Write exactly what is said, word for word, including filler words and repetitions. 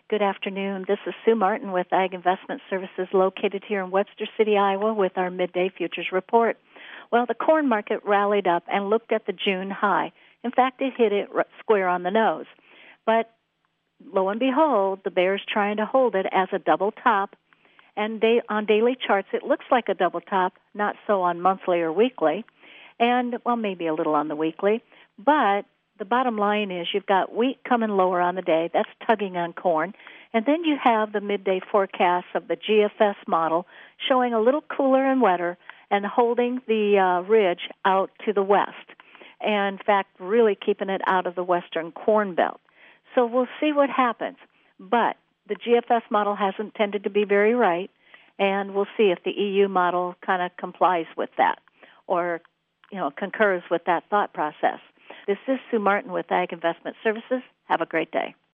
Good afternoon. This is Sue Martin with Ag Investment Services located here in Webster City, Iowa with our midday futures report. Well, the corn market rallied up and looked at the June high. In fact, it hit it square on the nose. But lo and behold, the bear's trying to hold it as a double top. And they, on daily charts, it looks like a double top, not so on monthly or weekly. And, well, maybe a little on the weekly. But the bottom line is you've got wheat coming lower on the day. That's tugging on corn. And then you have the midday forecast of the G F S model showing a little cooler and wetter and holding the uh, ridge out to the west. And, in fact, really keeping it out of the western corn belt. So we'll see what happens. But the G F S model hasn't tended to be very right, and we'll see if the E U model kind of complies with that or, you know, concurs with that thought process. This is Sue Martin with Ag Investment Services. Have a great day.